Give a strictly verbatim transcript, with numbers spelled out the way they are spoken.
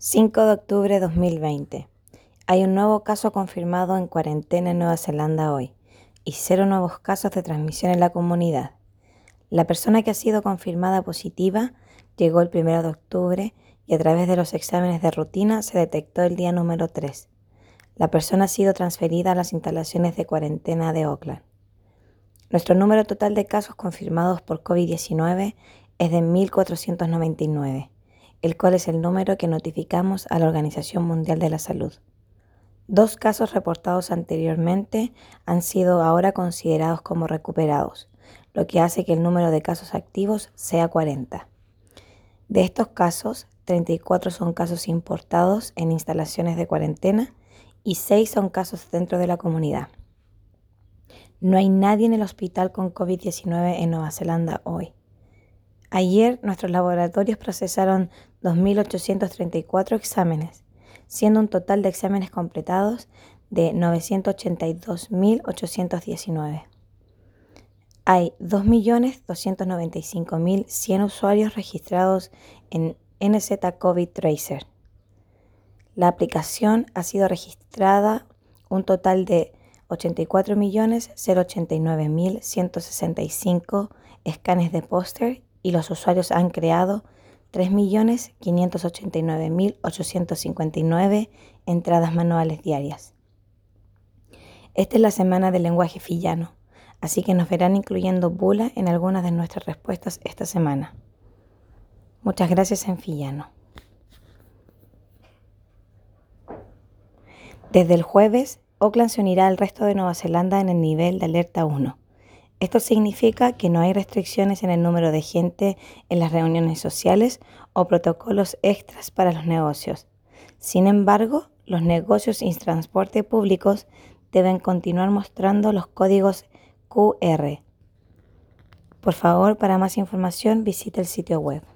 cinco de octubre de dos mil veinte. Hay un nuevo caso confirmado en cuarentena en Nueva Zelanda hoy y cero nuevos casos de transmisión en la comunidad. La persona que ha sido confirmada positiva llegó el primero de octubre y a través de los exámenes de rutina se detectó el día número tres. La persona ha sido transferida a las instalaciones de cuarentena de Auckland. Nuestro número total de casos confirmados por COVID diecinueve es de mil cuatrocientos noventa y nueve, el cual es el número que notificamos a la Organización Mundial de la Salud. Dos casos reportados anteriormente han sido ahora considerados como recuperados, lo que hace que el número de casos activos sea cuarenta. De estos casos, treinta y cuatro son casos importados en instalaciones de cuarentena y seis son casos dentro de la comunidad. No hay nadie en el hospital con COVID diecinueve en Nueva Zelanda hoy. Ayer nuestros laboratorios procesaron dos mil ochocientos treinta y cuatro exámenes, siendo un total de exámenes completados de novecientos ochenta y dos mil ochocientos diecinueve. Hay dos millones doscientos noventa y cinco mil cien usuarios registrados en N Z COVID Tracer. La aplicación ha sido registrada un total de ochenta y cuatro millones ochenta y nueve mil ciento sesenta y cinco escanes de póster y los usuarios han creado tres millones quinientos ochenta y nueve mil ochocientos cincuenta y nueve entradas manuales diarias. Esta es la semana del lenguaje fillano, así que nos verán incluyendo bula en algunas de nuestras respuestas esta semana. Muchas gracias en fillano. Desde el jueves, Auckland se unirá al resto de Nueva Zelanda en el nivel de alerta uno. Esto significa que no hay restricciones en el número de gente en las reuniones sociales o protocolos extras para los negocios. Sin embargo, los negocios y transporte públicos deben continuar mostrando los códigos Q R. Por favor, para más información visite el sitio web.